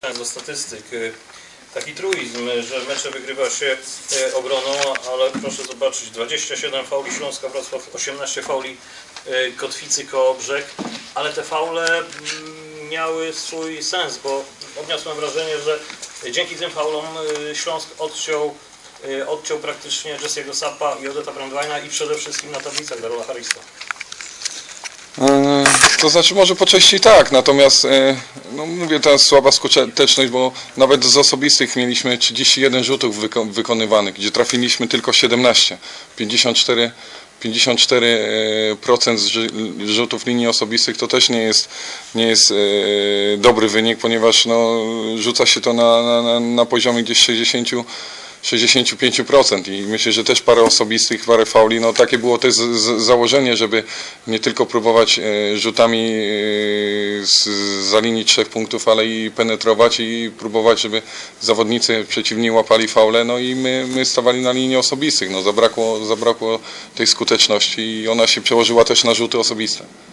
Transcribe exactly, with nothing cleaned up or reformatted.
Do statystyk taki truizm, że mecze wygrywa się obroną, ale proszę zobaczyć, dwadzieścia siedem fauli Śląska Wrocław, osiemnaście fauli Kotwicy Kołobrzeg, ale te faule miały swój sens, bo odniosłem wrażenie, że dzięki tym faulom Śląsk odciął, odciął praktycznie Jesse'ego Sappa i Odeta Brandweina i przede wszystkim na tablicach Darola Harrisa. To znaczy może po części tak, natomiast no mówię teraz słaba skuteczność, bo nawet z osobistych mieliśmy trzydzieści jeden rzutów wyko wykonywanych, gdzie trafiliśmy tylko siedemnaście, pięćdziesiąt cztery procent rzutów linii osobistych to też nie jest, nie jest dobry wynik, ponieważ no, rzuca się to na, na, na poziomie gdzieś sześćdziesiąt pięć procent i myślę, że też parę osobistych, parę fauli, no takie było też z, z, założenie, żeby nie tylko próbować e, rzutami e, z, za linii trzech punktów, ale i penetrować i próbować, żeby zawodnicy przeciwni łapali faule, no i my, my stawali na linii osobistych, no zabrakło, zabrakło tej skuteczności i ona się przełożyła też na rzuty osobiste.